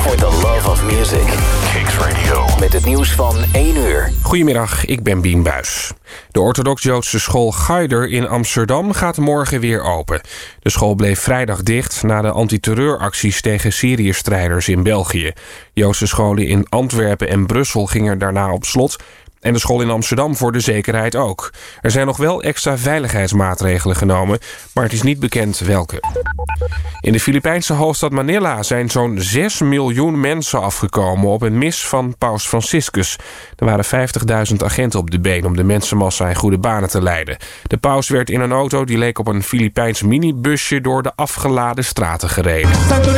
for the love of music. Kicks Radio. Met het nieuws van 1 uur. Goedemiddag, ik ben Bien Buijs. De orthodox-Joodse school Gaider in Amsterdam gaat morgen weer open. De school bleef vrijdag dicht na de antiterreuracties tegen Syrië-strijders in België. Joodse scholen in Antwerpen en Brussel gingen daarna op slot. En de school in Amsterdam voor de zekerheid ook. Er zijn nog wel extra veiligheidsmaatregelen genomen, maar het is niet bekend welke. In de Filipijnse hoofdstad Manila zijn zo'n 6 miljoen mensen afgekomen op een mis van paus Franciscus. Er waren 50.000 agenten op de been om de mensenmassa in goede banen te leiden. De paus werd in een auto die leek op een Filipijns minibusje door de afgeladen straten gereden.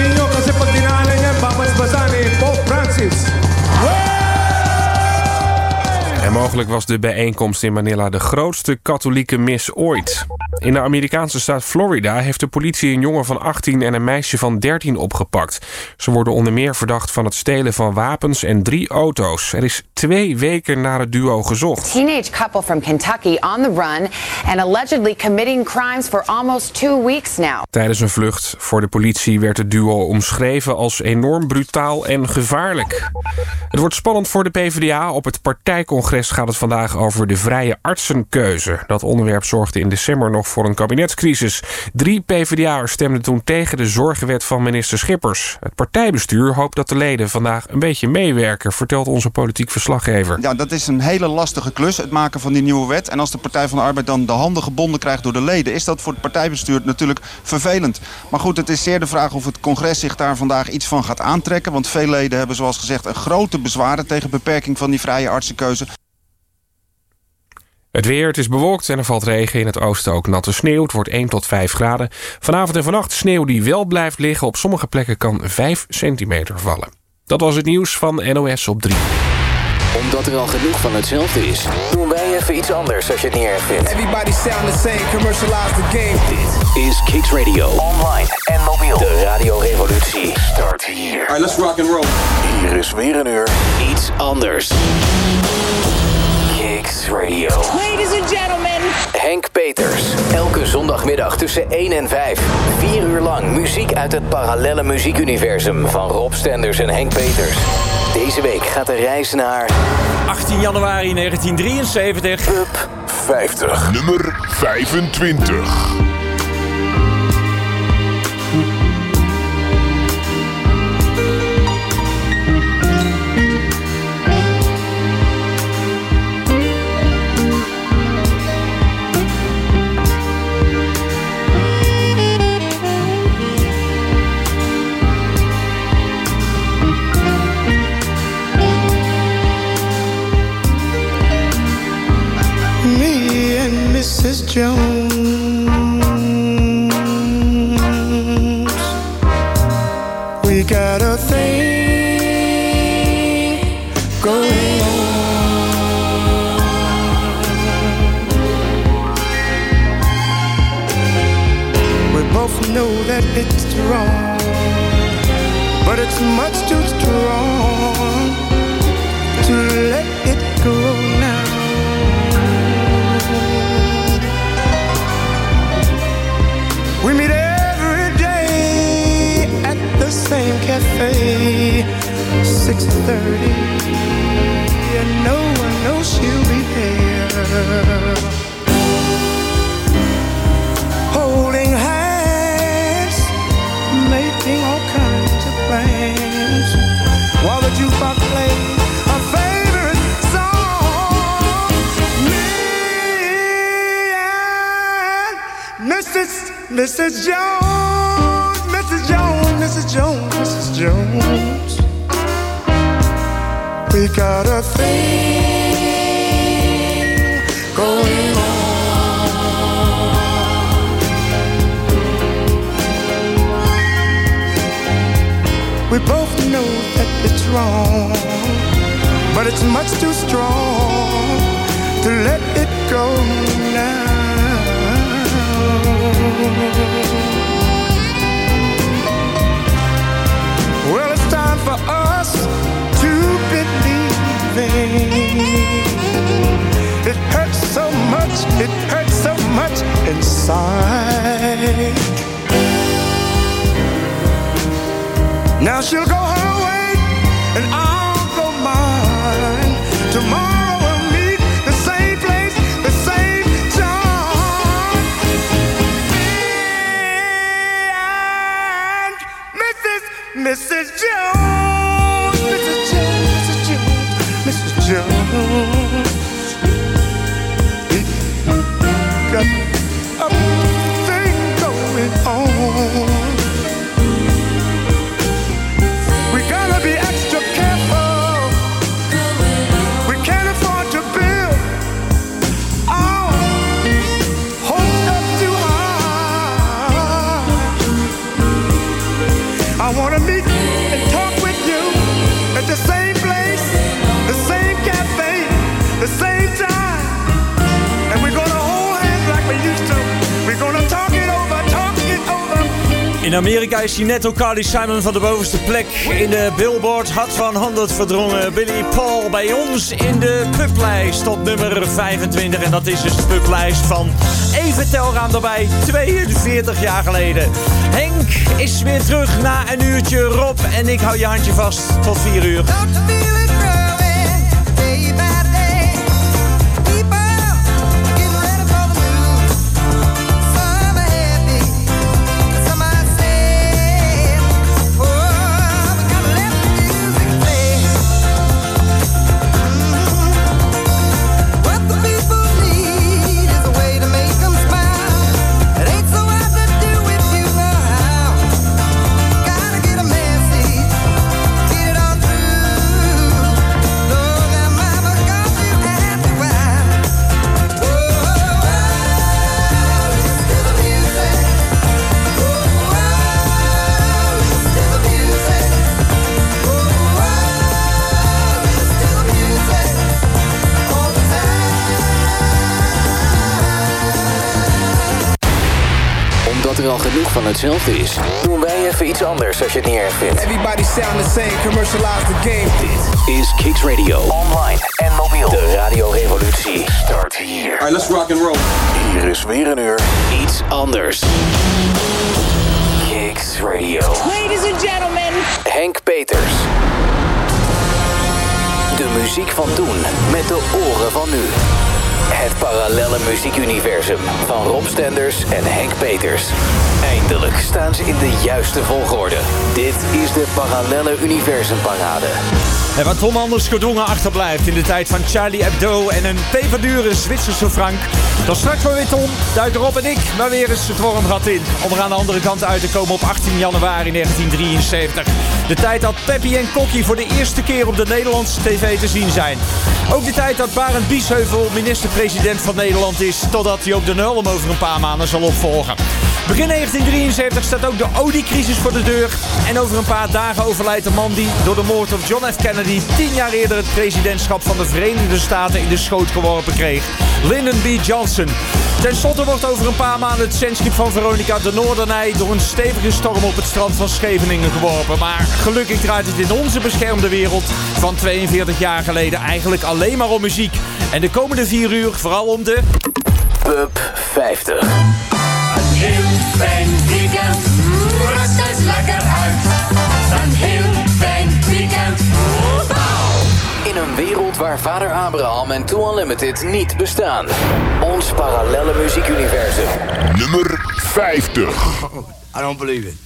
En mogelijk was de bijeenkomst in Manila de grootste katholieke mis ooit. In de Amerikaanse staat Florida heeft de politie een jongen van 18 en een meisje van 13 opgepakt. Ze worden onder meer verdacht van het stelen van wapens en 3 auto's. Er is 2 weken naar het duo gezocht. Teenage couple from Kentucky on the run and allegedly committing crimes for almost 2 weeks now. Tijdens een vlucht voor de politie werd het duo omschreven als enorm brutaal en gevaarlijk. Het wordt spannend voor de PvdA. Op het partijcongres gaat het vandaag over de vrije artsenkeuze. Dat onderwerp zorgde in december nog voor een kabinetscrisis. 3 PvdA'ers stemden toen tegen de zorgenwet van minister Schippers. Het partijbestuur hoopt dat de leden vandaag een beetje meewerken, vertelt onze politiek verslaggever. Ja, dat is een hele lastige klus, het maken van die nieuwe wet. En als de Partij van de Arbeid dan de handen gebonden krijgt door de leden, is dat voor het partijbestuur natuurlijk vervelend. Maar goed, het is zeer de vraag of het congres zich daar vandaag iets van gaat aantrekken. Want veel leden hebben, zoals gezegd, een grote bezwaren tegen beperking van die vrije artsenkeuze. Het weer, het is bewolkt en er valt regen. In het oosten ook natte sneeuw. Het wordt 1 tot 5 graden. Vanavond en vannacht sneeuw die wel blijft liggen. Op sommige plekken kan 5 centimeter vallen. Dat was het nieuws van NOS op 3. Omdat er al genoeg van hetzelfde is, doen wij even iets anders als je het niet erg vindt. Everybody sound the same, commercialize the game. Dit is Kicks Radio. Online en mobiel. De radiorevolutie start hier. Alright, let's rock and roll. Hier is weer een uur iets anders. Kicks Radio. Ladies and gentlemen. Henk Peters. Elke zondagmiddag tussen 1 en 5. 4 uur lang muziek uit het parallelle muziekuniversum van Rob Stenders en Henk Peters. Deze week gaat de reis naar 18 januari 1973. Up 50. Nummer 25. Mrs. Jones, we got a thing going on. We both know that it's wrong, but it's much too strong to let it go now. We meet every day at the same cafe, 6:30, and no one knows she'll be there. Holding hands, making all kinds of plans, while the jukebox plays a favorite song. Me and Mrs. Jones, Mrs. Jones, Mrs. Jones, Mrs. Jones, we got a thing going on. We both know that it's wrong, but it's much too strong to let it go now. Well, it's time for us to believe. It hurts so much, it hurts so much inside. Now she'll go her way, In Amerika is hij net ook Carly Simon van de bovenste plek in de Billboard Hot 100 verdrongen. Billy Paul bij ons in de publijst op nummer 25. En dat is dus de publijst van even telraam erbij, 42 jaar geleden. Henk is weer terug na een uurtje. Rob en ik hou je handje vast tot 4 uur. Er al genoeg van hetzelfde is, doen wij even iets anders als je het niet erg vindt. Everybody sound the same, commercialize the game. Dit is Kicks Radio. Online en mobiel. De radiorevolutie start hier. Alright, let's rock and roll. Hier is weer een uur iets anders. Kicks Radio. Ladies and gentlemen. Henk Peters. De muziek van toen met de oren van nu. Het parallelle muziekuniversum van Rob Stenders en Henk Peters. Eindelijk staan ze in de juiste volgorde. Dit is de Parallelle Universumparade. En waar Tom anders gedwongen achterblijft in de tijd van Charlie Hebdo en een peperdure Zwitserse frank. Dan straks maar weer Tom, duiken Rob en ik maar weer eens het wormgat in. Om er aan de andere kant uit te komen op 18 januari 1973. De tijd dat Peppy en Kokkie voor de eerste keer op de Nederlandse tv te zien zijn. Ook de tijd dat Barend Biesheuvel minister-president van Nederland is. Totdat Joop den Uyl hem over een paar maanden zal opvolgen. Begin 1973 staat ook de oliecrisis voor de deur. En over een paar dagen overlijdt de man die door de moord op John F. Kennedy 10 jaar eerder het presidentschap van de Verenigde Staten in de schoot geworpen kreeg. Lyndon B. Johnson. Ten slotte wordt over een paar maanden het zendschip van Veronica de Noordernij door een stevige storm op het strand van Scheveningen geworpen. Maar gelukkig draait het in onze beschermde wereld van 42 jaar geleden eigenlijk alleen maar om muziek. En de komende 4 uur vooral om de Pub 50. Een heel fijn weekend, rust eens lekker uit. Een heel fijn weekend, In een wereld waar vader Abraham en Too Unlimited niet bestaan. Ons parallelle muziekuniversum. Nummer 50. I don't believe it.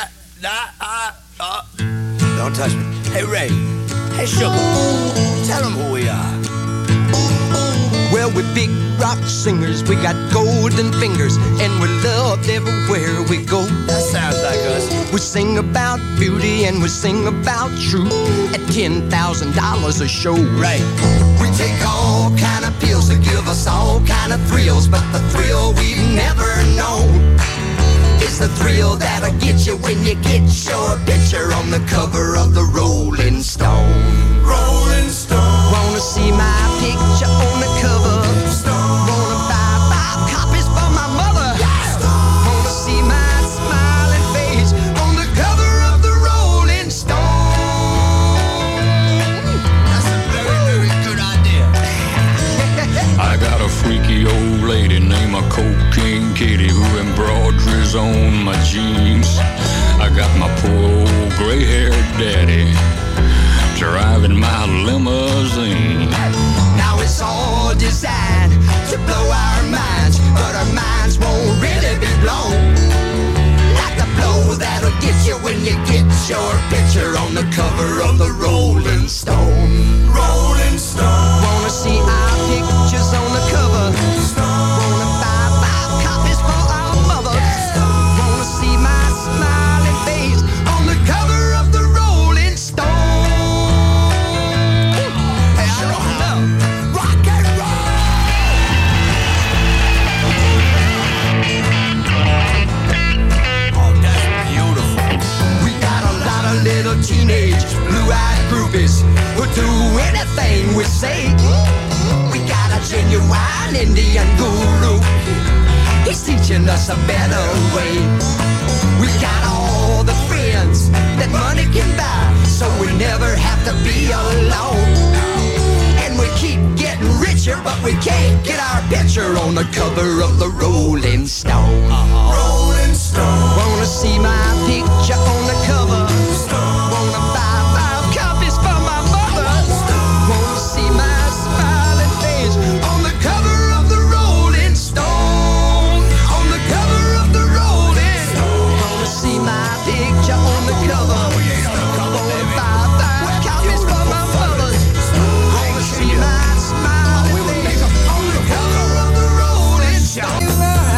Don't touch me. Hey Ray. Hey Sugar. Tell them who we are. Well, we're big rock singers, we got golden fingers, and we're loved everywhere we go. That sounds like us. We sing about beauty and we sing about truth at $10,000 a show. Right. We take all kind of pills to give us all kind of thrills, but the thrill we've never known is the thrill that'll get you when you get your picture on the cover of the Rolling Stone. Rolling Stone. Wanna see my picture on the cover? Wanna buy 5 copies for my mother? Wanna see my smiling face on the cover of the Rolling Stone? That's a very, very good idea. I got a freaky old lady named a Cocaine Kitty who embroideries on my jeans. I got my poor old gray-haired daddy driving my limousine. Now it's all designed to blow our minds, but our minds won't really be blown like the blow that'll get you when you get your picture on the cover of the Rolling Stone. Rolling Stone. Wanna see our pictures on the cover? Wanna buy 5 copies for our mother? Wanna see my smiling face on the cover of the Rolling Stone? Hey, I don't know. Rock and roll! Oh, that's beautiful. We got a lot of little teenage blue-eyed groupies who'll do anything we say. We got a genuine Indian guru He's teaching us a better way. We got all the friends that money can buy, so we never have to be alone. And we keep getting richer, but we can't get our picture on the cover of the Rolling Stone. Rolling Stone. Wanna see my picture on the cover? Wanna buy 5 copies for my mother? Wanna see my smiling face on the cover of the Rolling Stone? On the cover of the Rolling Stone. Wanna see my picture on the cover? Wanna buy 5 copies for my mother? Wanna see my smiling face on the cover of the Rolling Stone?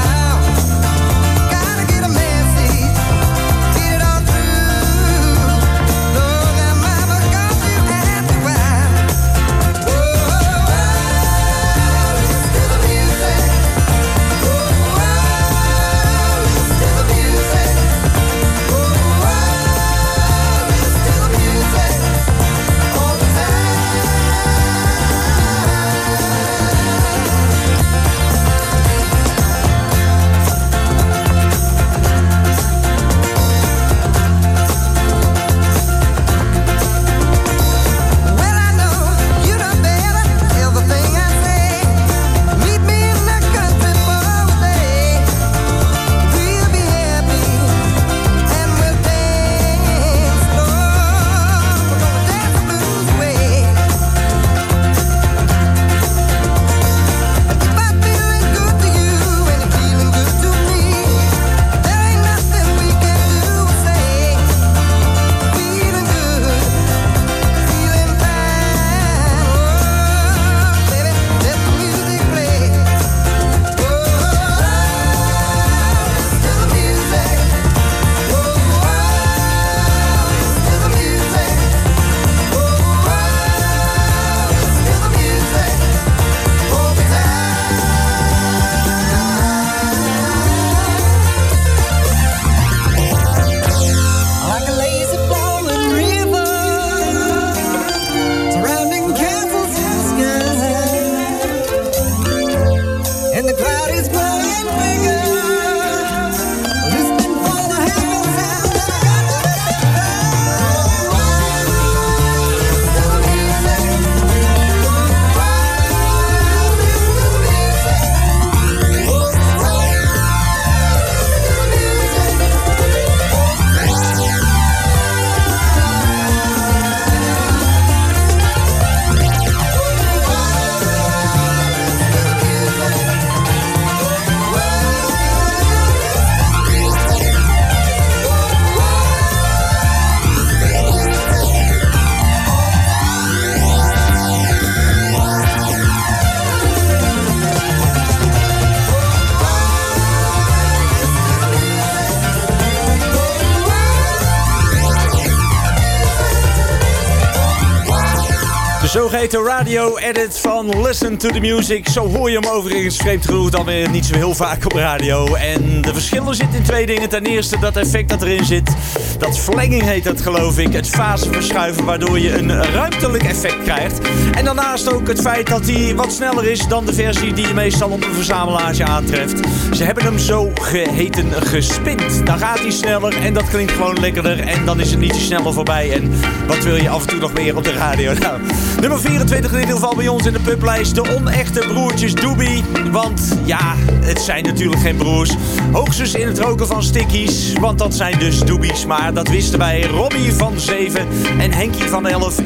De zogeheten radio-edit van Listen to the Music. Zo hoor je hem overigens vreemd genoeg dan weer niet zo heel vaak op radio. En de verschillen zitten in 2 dingen. Ten eerste dat effect dat erin zit. Dat verlenging heet dat, geloof ik. Het faseverschuiven, waardoor je een ruimtelijk effect krijgt. En daarnaast ook het feit dat hij wat sneller is dan de versie die je meestal op een verzamelaartje aantreft. Ze hebben hem zo geheten gespind. Dan gaat hij sneller en dat klinkt gewoon lekkerder. En dan is het niet te sneller voorbij. En wat wil je af en toe nog meer op de radio? Nou, nummer 24 in ieder geval bij ons in de publijst. De onechte broertjes Doobie. Want ja, het zijn natuurlijk geen broers. Hoogstens in het roken van stickies. Want dat zijn dus Doobies. Maar dat wisten wij. Robbie van 7 en Henkie van 11 in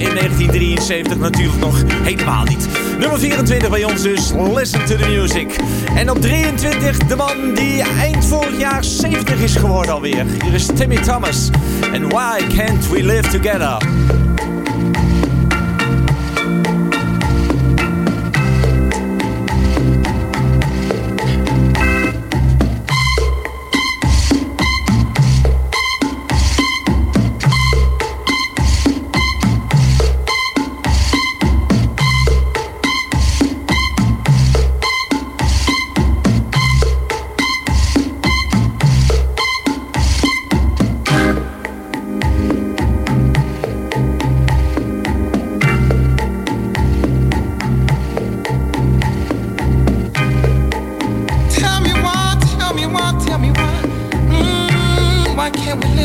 1973 natuurlijk nog helemaal niet. Nummer 24 bij ons dus. Listen to the Music. En op 23 de man die eind vorig jaar 70 is geworden alweer. Hier is Timmy Thomas. And Why Can't We Live Together?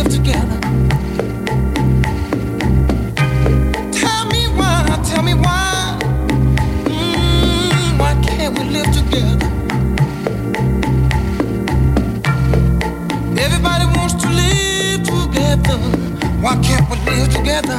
live together? Tell me why. Why can't we live together? Everybody wants to live together. Why can't we live together?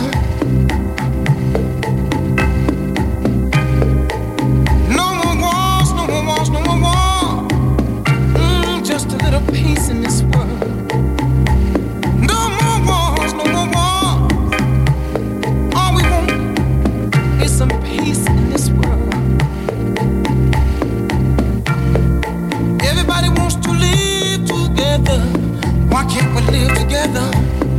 No more wars, no more wars, no more wars. Just a little peace in this world. No more wars, no more wars. All we want is some peace in this world. Everybody wants to live together. Why can't we live together?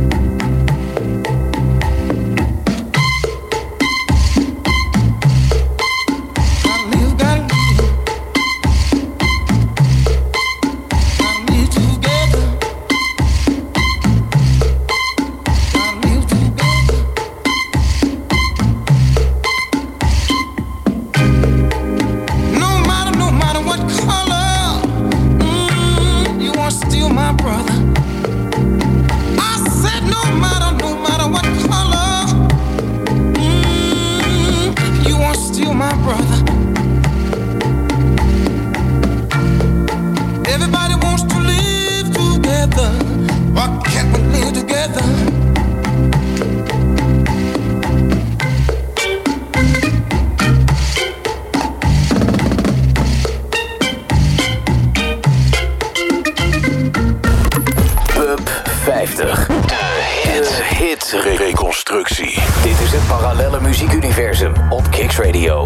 Reconstructie. Dit is het parallelle muziekuniversum op Kicks Radio.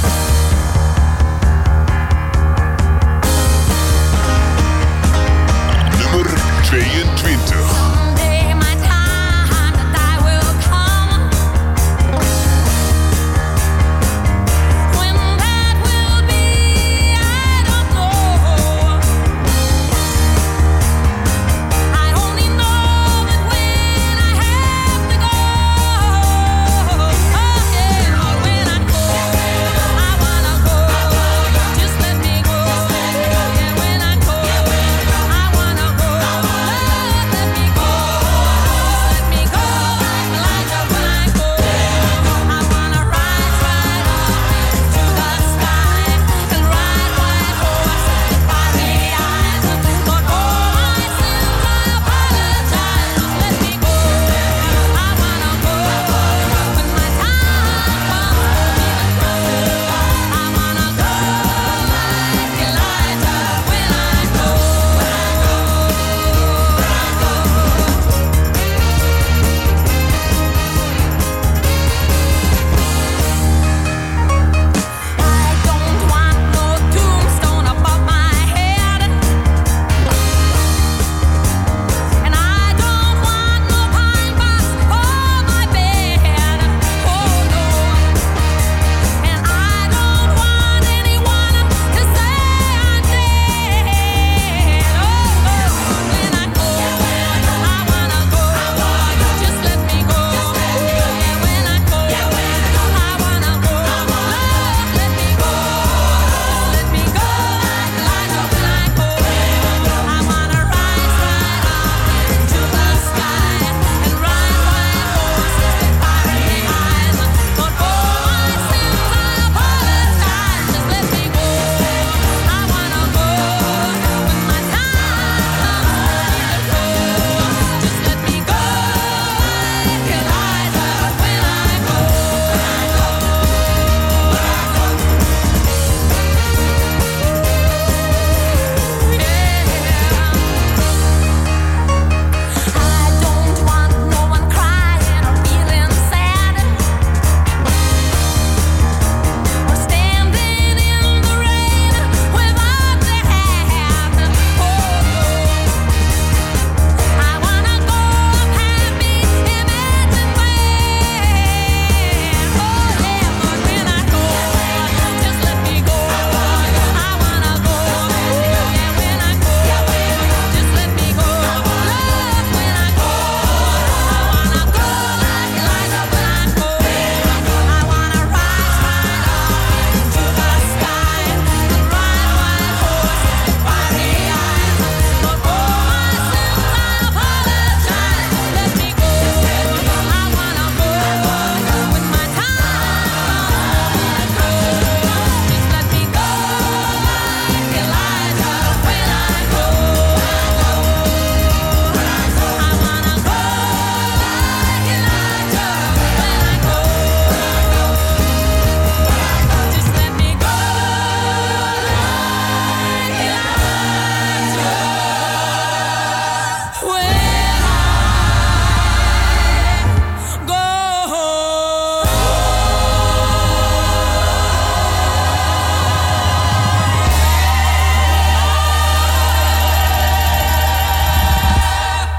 Nummer 22. I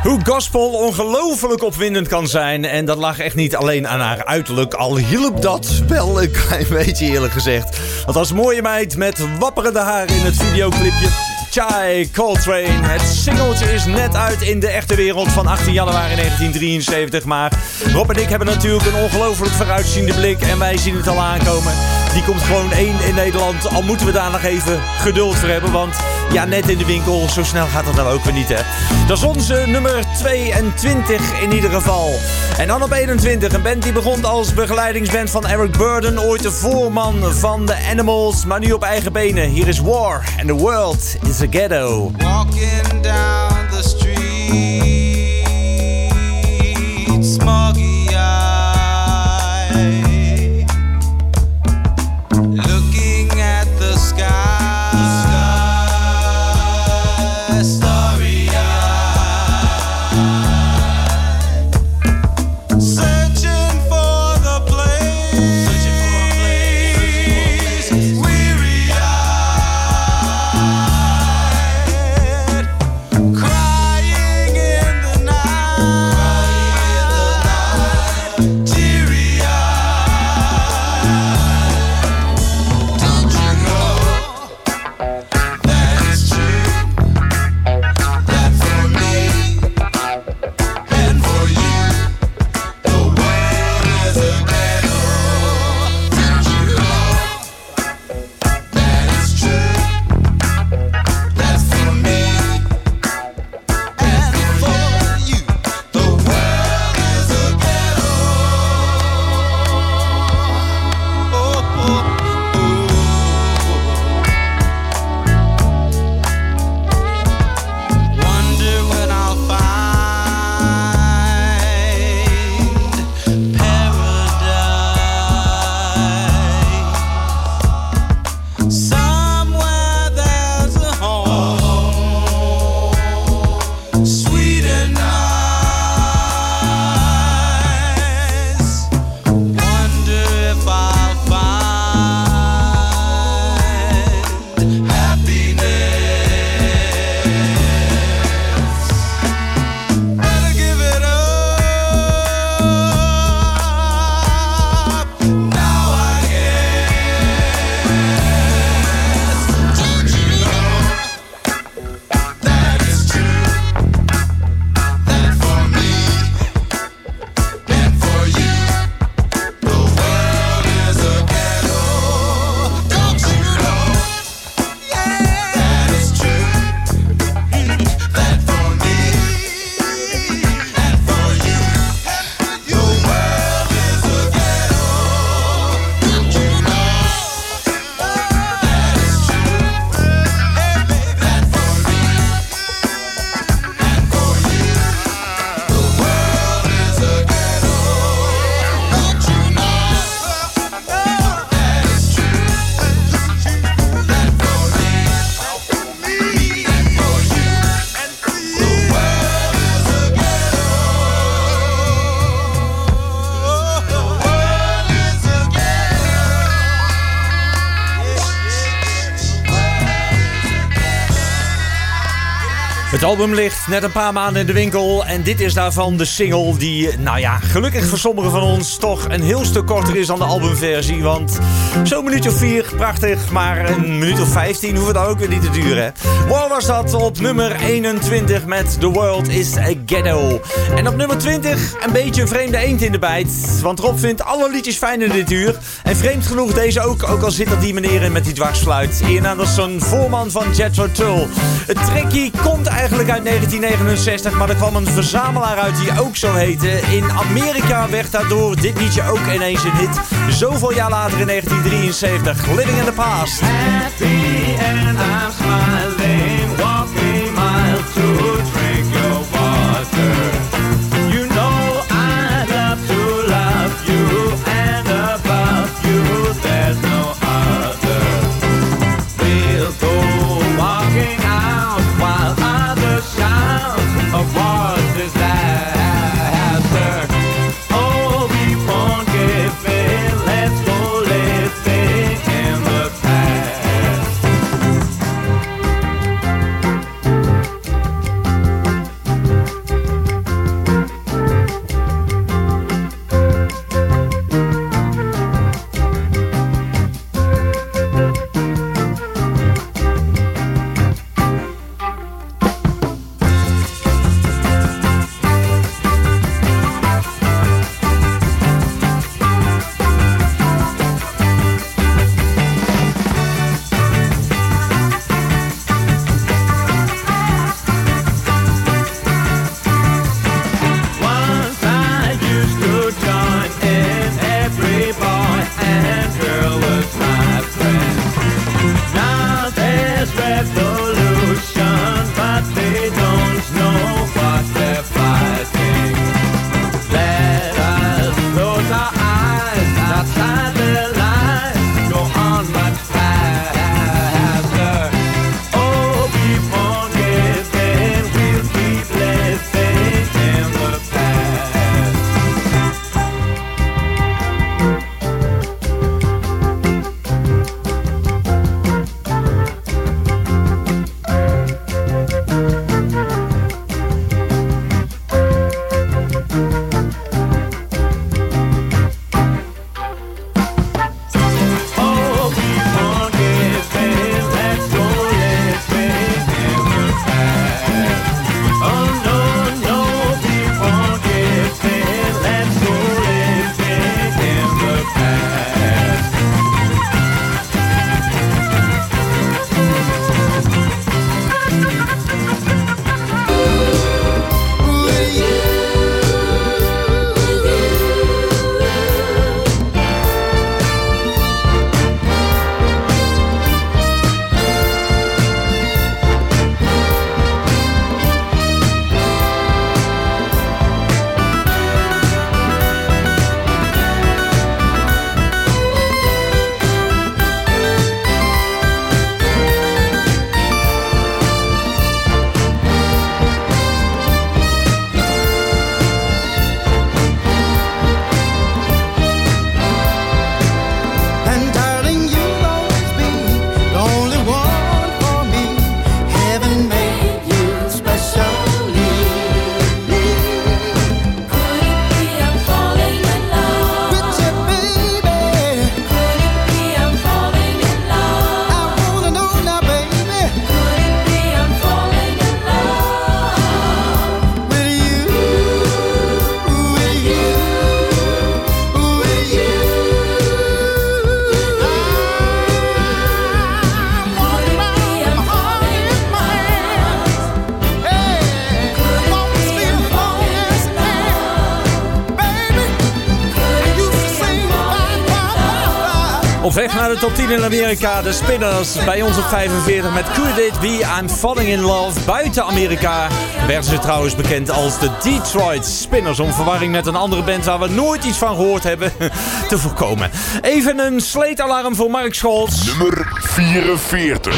Hoe gospel ongelooflijk opwindend kan zijn. En dat lag echt niet alleen aan haar uiterlijk. Al hielp dat wel een klein beetje, eerlijk gezegd. Want als mooie meid met wapperende haren in het videoclipje Chai Coltrane. Het singeltje is net uit in de echte wereld van 18 januari 1973. Maar Rob en ik hebben natuurlijk een ongelooflijk vooruitziende blik. En wij zien het al aankomen. Die komt gewoon 1 in Nederland. Al moeten we daar nog even geduld voor hebben. Want ja, net in de winkel, zo snel gaat dat dan ook weer niet, hè. Dat is onze nummer 22 in ieder geval. En dan op 21, een band die begon als begeleidingsband van Eric Burdon. Ooit de voorman van The Animals, maar nu op eigen benen. Hier is War and the World is a Ghetto. Walking down the street, smoggy eye, looking at the sky, starry eyed, searching for the place, weary eyed, crying in the night, teary eyed. Don't you know that it's true, that for me and for you, the world is a ghetto. Don't you know that it's true, that for me and for you, the world is a ghetto. Wonder when I'll find paradise. Somewhere there's a home, sweet and nice. Wonder if I'll find happiness. Better give it up. Now I guess. Don't you know that it's true, that for me and for you, the world is a ghetto. Don't you know that it's true, that for me and for you, the world is a ghetto. Don't you know that it's true, that for me and for you, the world is a ghetto. Don't you know that it's true, that for me and for you, the world is a ghetto. The world is a Het album ligt net een paar maanden in de winkel. En dit is daarvan de single die, nou ja, gelukkig voor sommigen van ons toch een heel stuk korter is dan de albumversie. Want zo'n minuut of 4, prachtig. Maar een minuut of 15 hoeft het dan ook weer niet te duren, hè. War was dat op nummer 21 met The World is a Ghetto. En op nummer 20 een beetje een vreemde eend in de bijt. Want Rob vindt alle liedjes fijn in dit uur. En vreemd genoeg deze ook al zit er die meneer in met die dwarsfluit. Ian Anderson, voorman van Jethro Tull. Het trekkie komt eigenlijk uit 1969, maar er kwam een verzamelaar uit die ook zo heette. In Amerika werd daardoor dit liedje ook ineens een hit. Zoveel jaar later in 1973, Living in the Past. Happy and I'm smiling, walking miles to drink your water. You know I love to love you, and above you there's no other. We'll go walking out while others shout of what is laughter. Oh, we won't give in, let's go living in the past. Op weg naar de top 10 in Amerika. De Spinners bij ons op 45 met Could It Be I'm Falling in Love. Buiten Amerika werden ze trouwens bekend als de Detroit Spinners. Om verwarring met een andere band waar we nooit iets van gehoord hebben te voorkomen. Even een sleetalarm voor Mark Scholz. Nummer 44.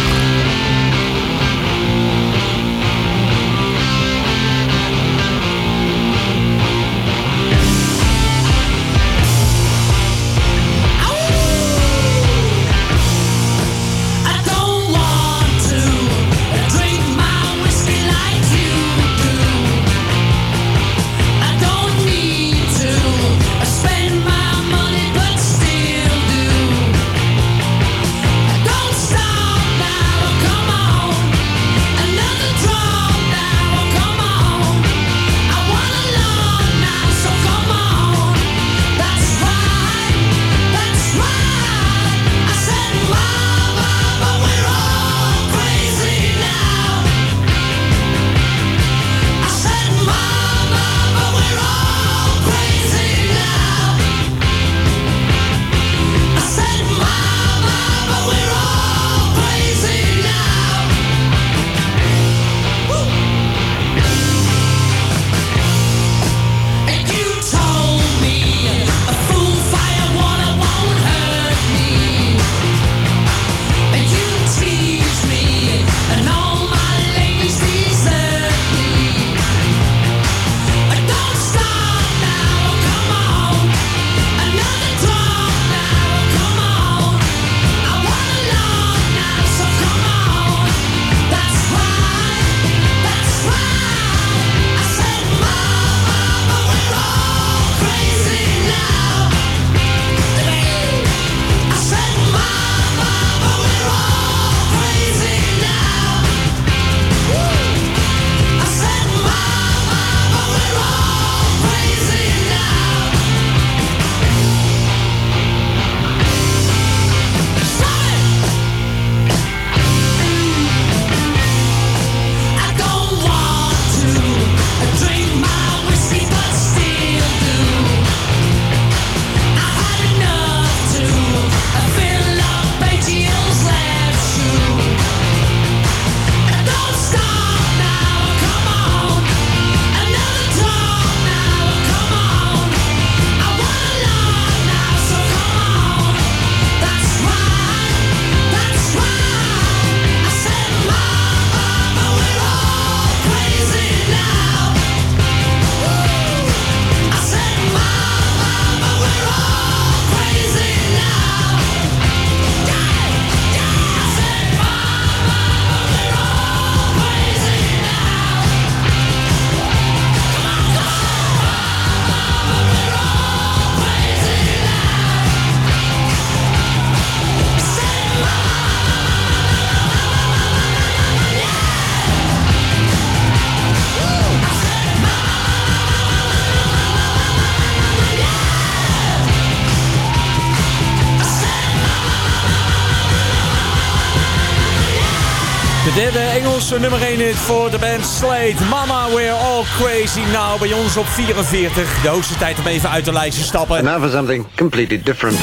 De derde Engelse nummer 1 hit voor de band Slade. Mama, we're all crazy now. Bij ons op 44. De hoogste tijd om even uit de lijst te stappen. And now for something completely different.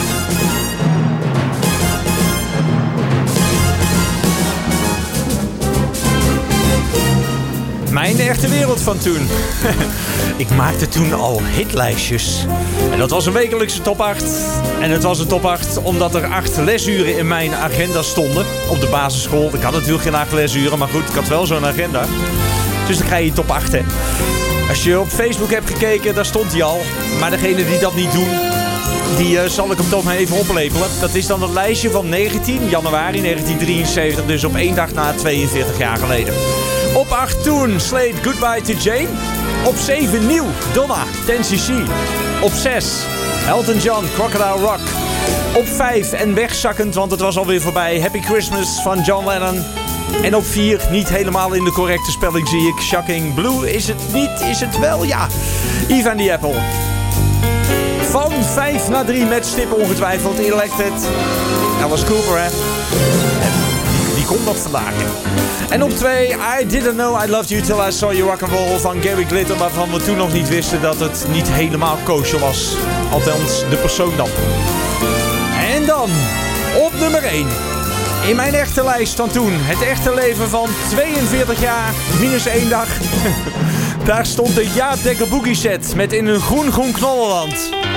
Mijn echte wereld van toen. Ik maakte toen al hitlijstjes. En dat was een wekelijkse top 8. En het was een top 8 omdat er 8 lesuren in mijn agenda stonden. Op de basisschool. Ik had natuurlijk geen 8 lesuren, maar goed, ik had wel zo'n agenda. Dus dan krijg je top 8, hè. Als je op Facebook hebt gekeken, daar stond hij al. Maar degene die dat niet doen, die zal ik hem toch maar even oplepelen. Dat is dan het lijstje van 19 januari 1973. Dus op 1 dag na 42 jaar geleden. Op 8 toen Slade Goodbye to Jane. Op 7 nieuw Donna 10cc. Op 6 Elton John Crocodile Rock. Op 5 en wegzakkend, want het was alweer voorbij, Happy Christmas van John Lennon. En op 4, niet helemaal in de correcte spelling zie ik, Shocking Blue. Is het niet? Is het wel? Ja. Eve and the Apple. Van 5 naar 3 met stip ongetwijfeld. Elected. Alice Cooper, hè. Die komt nog vandaag, hè. En op 2, I Didn't Know I Loved You Till I Saw You Rock and Roll van Gary Glitter, waarvan we toen nog niet wisten dat het niet helemaal kosher was. Althans, de persoon dan. En dan Op nummer 1. In mijn echte lijst van toen. Het echte leven van 42 jaar, minus 1 dag. Daar stond de Jaap Dekker Boogie Set met In een groen knollenland.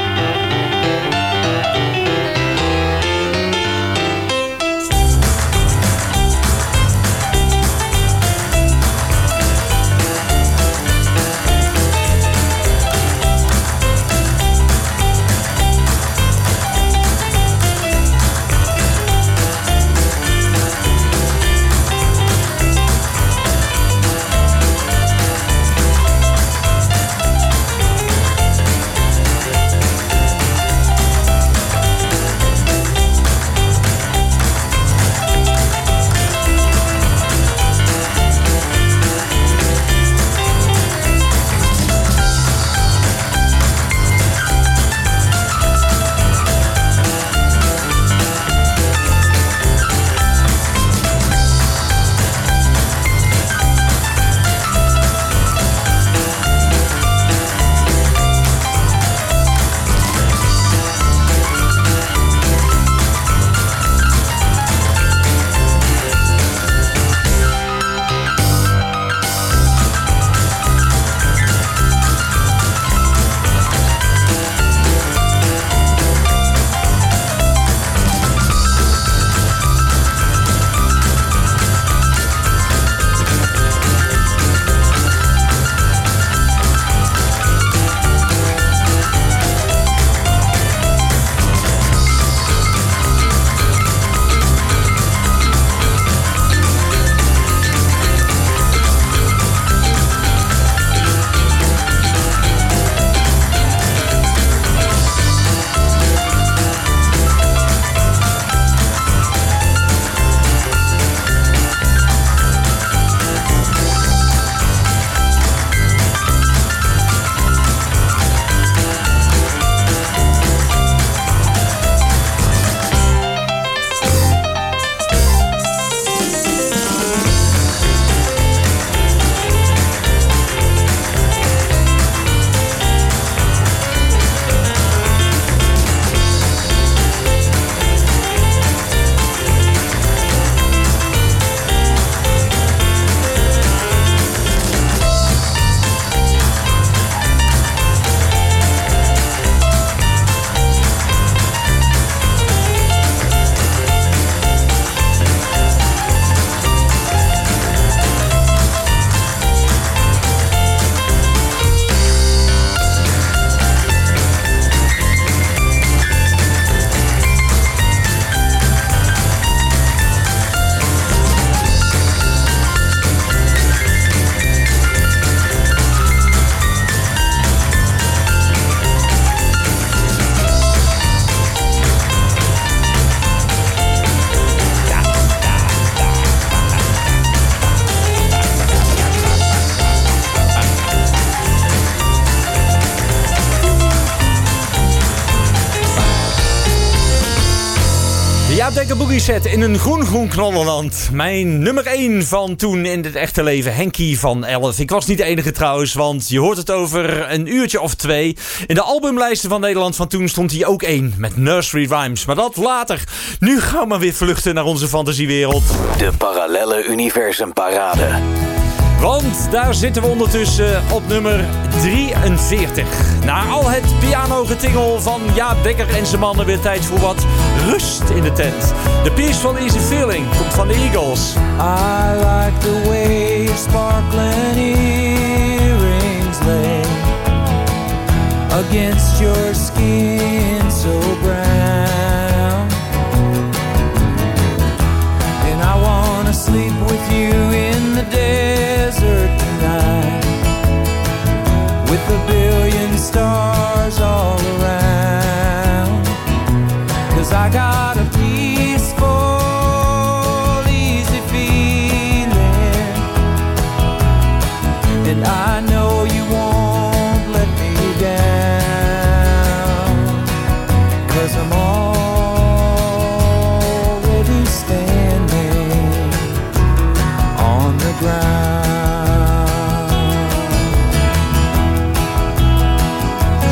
Jaap Dekker Boogie Set in een groen knollenland. Mijn nummer 1 van toen in het echte leven, Henkie van 11. Ik was niet de enige trouwens, want je hoort het over een uurtje of 2. In de albumlijsten van Nederland van toen stond hij ook 1 met Nursery Rhymes. Maar dat later. Nu gaan we weer vluchten naar onze fantasiewereld. De Parallelle Universum Parade. Want daar zitten we ondertussen op nummer 43. Na al het pianogetingel van Jaap Dekker en zijn mannen weer tijd voor wat rust in de tent. The Peaceful Easy Feeling komt van de Eagles. I like the way sparkling earrings lay against your skin so brown. And I wanna sleep with you in the desert tonight, with a billion stars all around. 'Cause I got a peaceful, easy feeling, and I know you won't let me down, 'cause I'm already standing on the ground.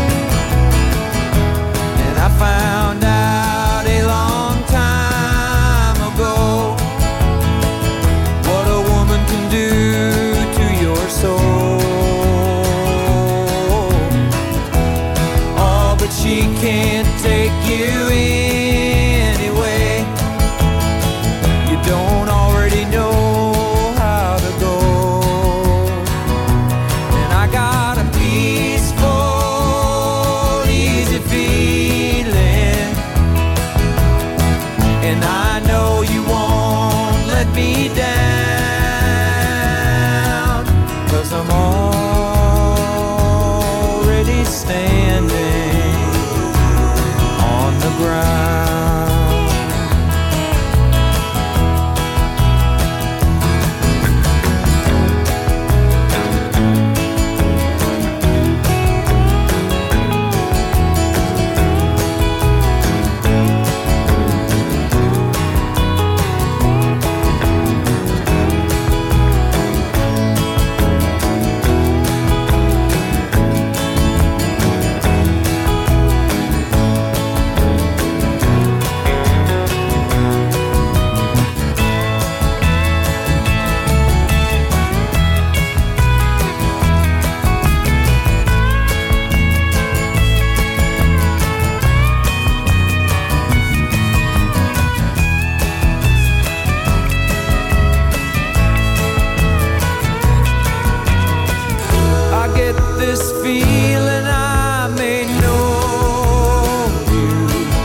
get this feeling I may know you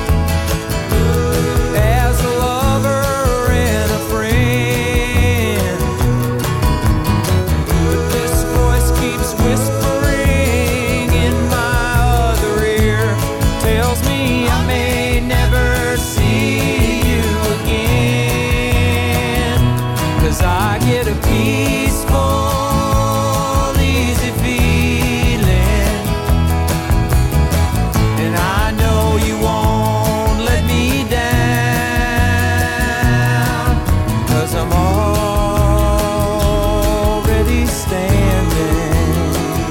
as a lover and a friend, but this voice keeps whispering in my other ear, tells me I may never see you again, 'cause I get a peaceful, easy feeling, and I know you won't let me down, 'cause I'm already standing.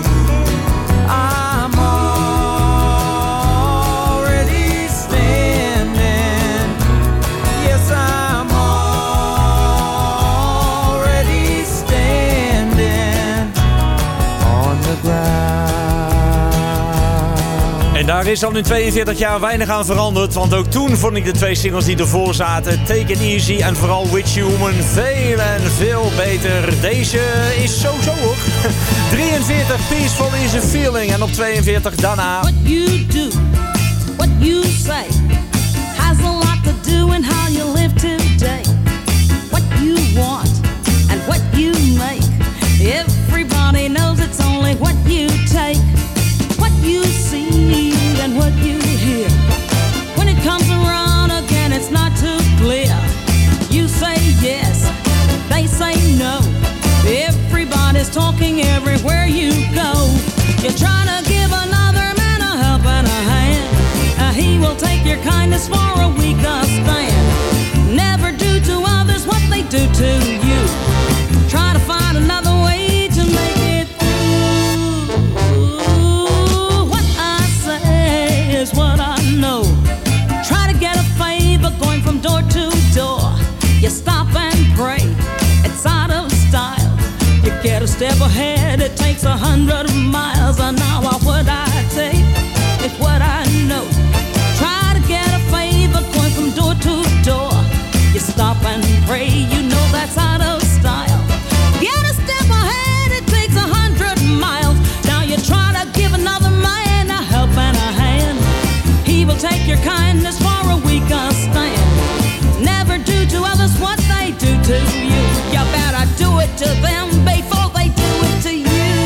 I'm already standing. Yes, I'm already standing on the ground. En daar is al in 42 jaar weinig aan veranderd. Want ook toen vond ik de twee singles die ervoor zaten, Take It Easy en vooral With Human, veel en veel beter. Deze is zo hoor. 43, Peaceful is a Feeling. En op 42 daarna. What you do, what you say, has a lot to do in how you live today. What you want and what you make, everybody knows it's only what you take. What you see and what you hear, when it comes around again it's not too clear. You say yes, they say no, everybody's talking everywhere you go. You're trying to give another man a helping a hand, he will take your kindness for a weaker stand. Never do to others what they do to you. Try to find another way to make it through. What I say is what I know. Try to get a favor going from door to door. You stop and pray, it's out of style. You get a step ahead, it takes 100 miles an hour. What I take is what I know. Try to get a favor going from door to door. You stop and pray, you know that's out of style. Get a step ahead, it takes 100 miles. Now you try to give another man a help and a hand, he will take your kindness for a weaker stand. Never do to others what they do to you. You better do it to them before they do it to you.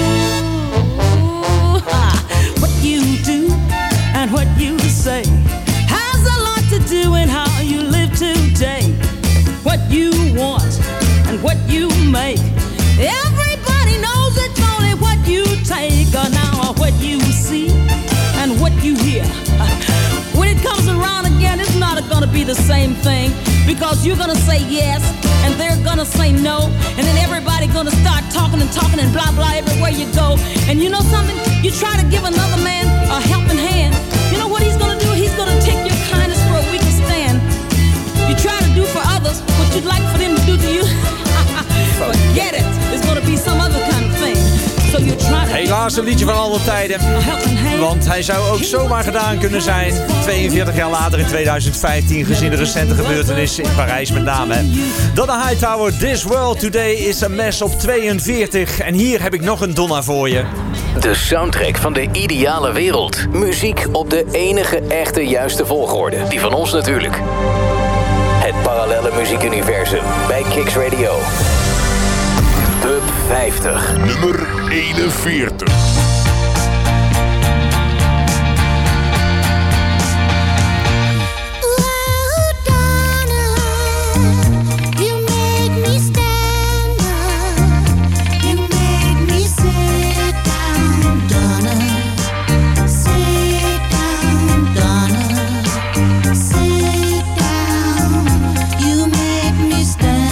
What you do and what you say has a lot to do in how you live today. What you want and what you make, everybody knows it's only what you take. Or now what you see and what you hear, when it comes around again it's not gonna be the same thing, because you're gonna say yes and they're gonna say no, and then everybody gonna start talking and blah blah everywhere you go. And you know something, you try to give another man a helping hand, you know what he's gonna do? He's gonna take your kindness for a weaker stand. You try to do for others what you'd like for them to do to you. Forget it, it's gonna be some other kind of thing. So you try to. Helaas een liedje van alle tijden, want hij zou ook zomaar gedaan kunnen zijn 42 jaar later in 2015, gezien de recente gebeurtenissen in Parijs met name. Donna Hightower, This World Today is a Mess op 42. En hier heb ik nog een Donna voor je. De soundtrack van de ideale wereld. Muziek op de enige echte juiste volgorde. Die van ons natuurlijk. Het parallelle muziekuniversum bij Kicks Radio. Top 50. Nummer 41.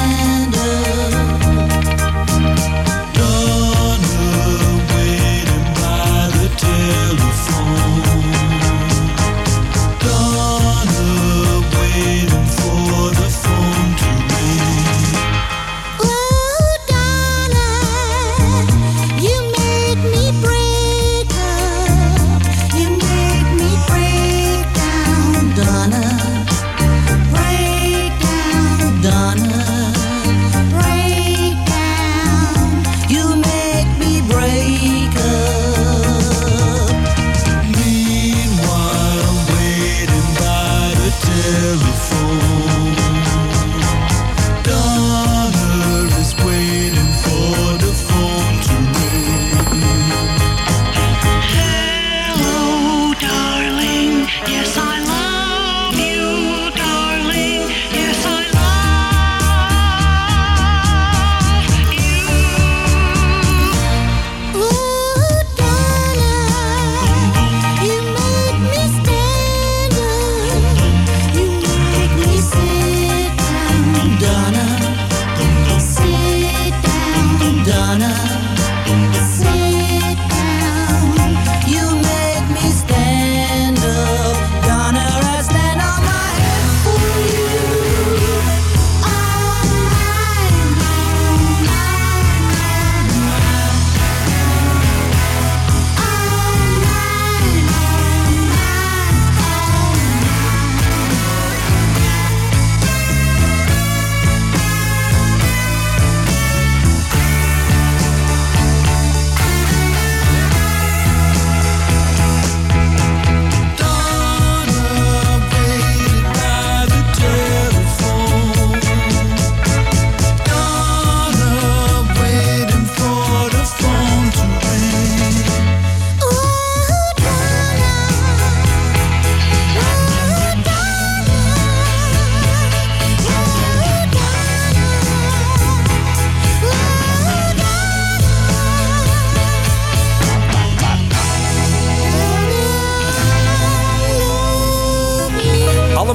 Waiting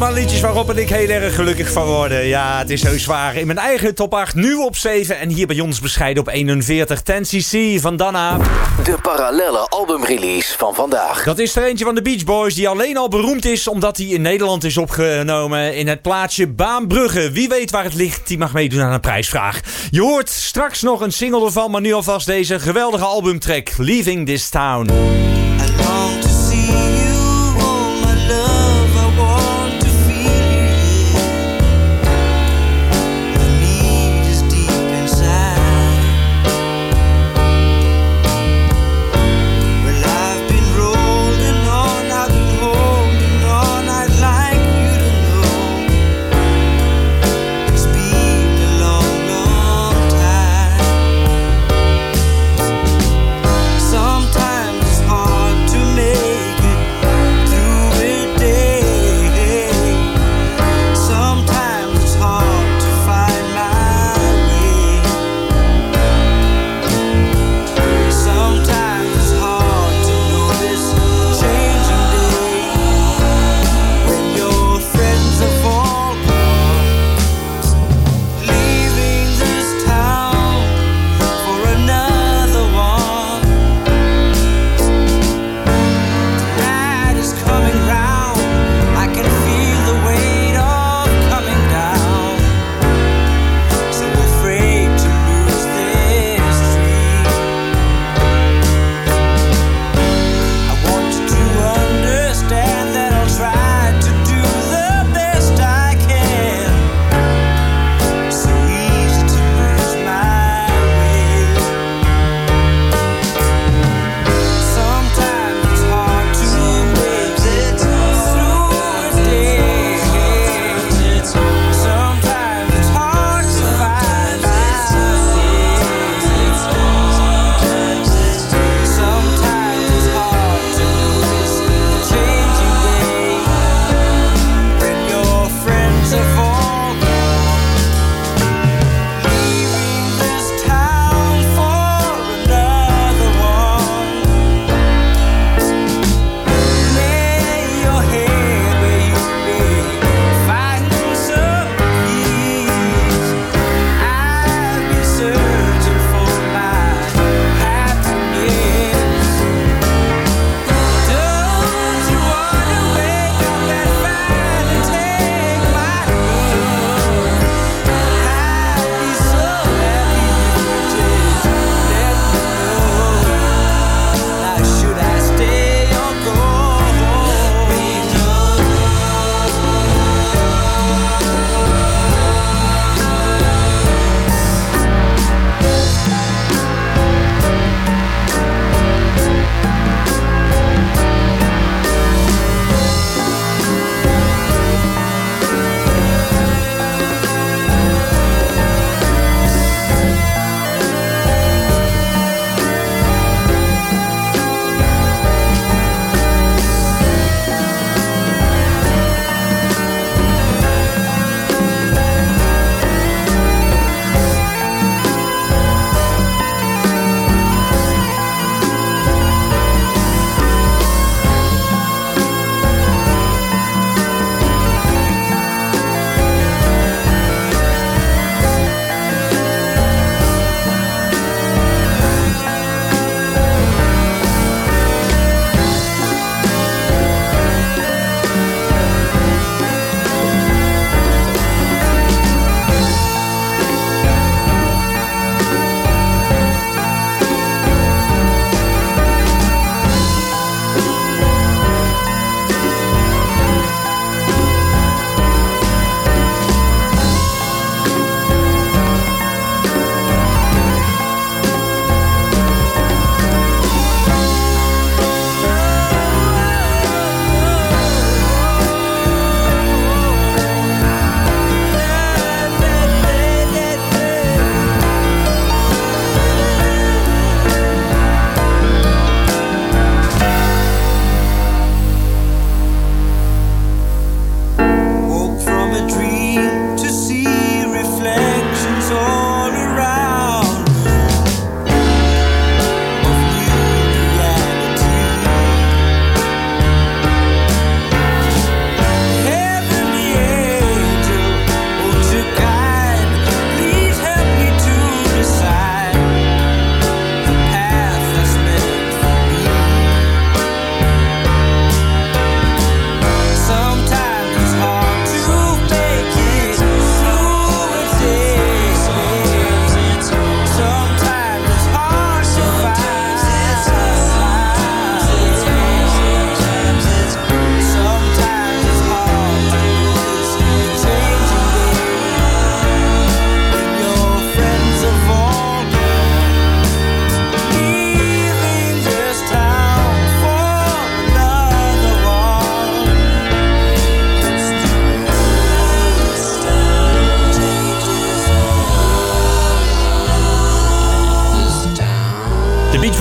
Allemaal liedjes waarop en ik heel erg gelukkig van worden. Ja, het is zo zwaar. In mijn eigen top 8 nu op 7 en hier bij ons bescheiden op 41. 10cc van Dana. De parallelle albumrelease van vandaag. Dat is er eentje van de Beach Boys die alleen al beroemd is omdat hij in Nederland is opgenomen in het plaatsje Baambrugge. Wie weet waar het ligt, die mag meedoen aan een prijsvraag. Je hoort straks nog een single ervan, maar nu alvast deze geweldige albumtrack, Leaving This Town. Sometimes it's hard to make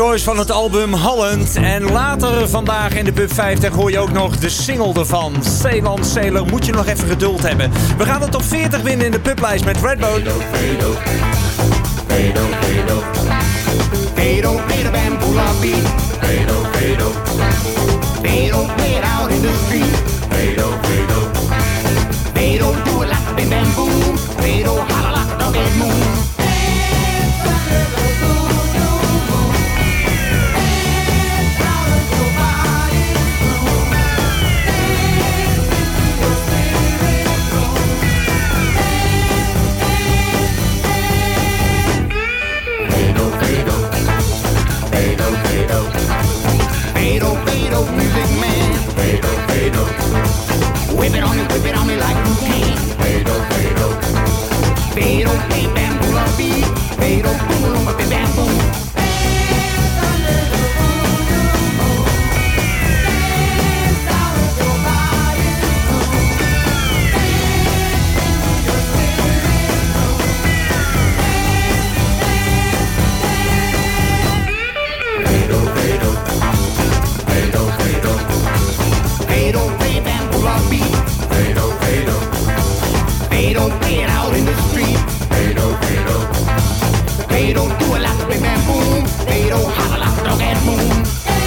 Boys van het album Holland. En later vandaag in de Pub 50 hoor je ook nog de single ervan. Ceylon Sailor, moet je nog even geduld hebben. We gaan de top 40 winnen in de publijst met Redbone. Fado, fade bamboo beat. Fado, fado. Fado, play it out in the street. Fado, fado. Fado, do it like a big bamboo. Fado, holla like a dog-head moon. Fado, fado, music man. Fado, fado. Whip it on me like you can. Fado, fado. Fado, bam, bamboo, beat. Fado, boom, bam, bam, boom. Fado, play it out in the street. Fado, fado. Fado, do it like a big bamboo. Fado, holla like a dog-head moon.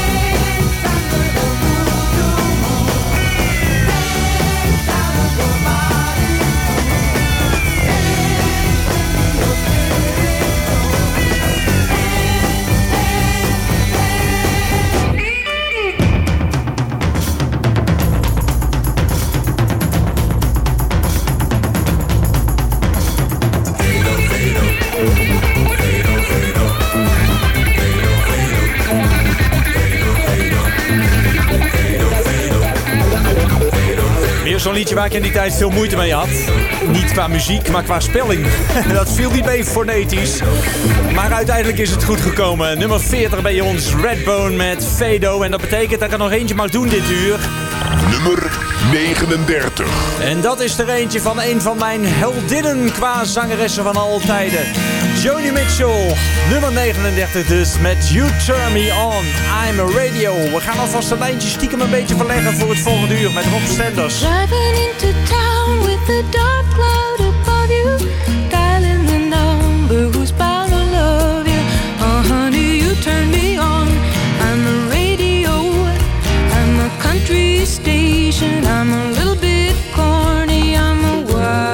Zo'n liedje waar ik in die tijd veel moeite mee had. Niet qua muziek, maar qua spelling. Dat viel niet mee fonetisch. Maar uiteindelijk is het goed gekomen. Nummer 40 bij ons, Redbone met Fado. En dat betekent dat ik er nog eentje mag doen dit uur. Nummer 39. En dat is er eentje van een van mijn heldinnen qua zangeressen van alle tijden. Joni Mitchell, nummer 39 dus, met You Turn Me On, I'm a Radio. We gaan alvast een lijntje stiekem een beetje verleggen voor het volgende uur met Rob Stenders. Driving into town with the dark cloud above you, dialing the number who's bound to love you. Oh honey, you turn me on, I'm a radio, I'm a country station, I'm a little bit corny, I'm a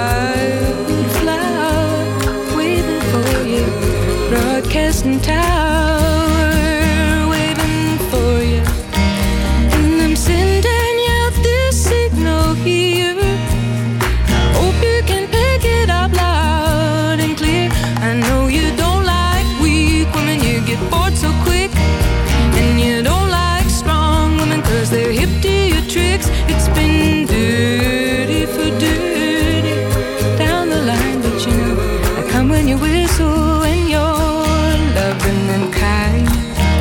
wildflower waiting for you, broadcasting tower waiting for you, and I'm sending you this signal here. Hope you can pick it up loud and clear. I know you don't like weak women, you get bored so quick, and you don't like strong women 'cause they're hip to your tricks. It's been dirty for dirty down the line, but you know I come when you whistle and you're loving and kind.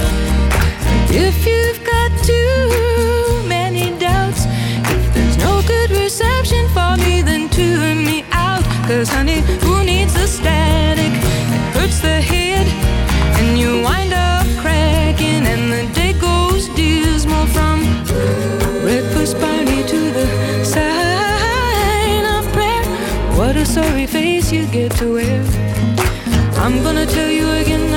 If you've got too many doubts, if there's no good reception for me, then tune me out. 'Cause honey, who needs the static? It hurts the head and you wind up cracking, and the day goes dismal from breakfast party to the sign of prayer. What a sorry face you get to wear. I'm gonna tell you again,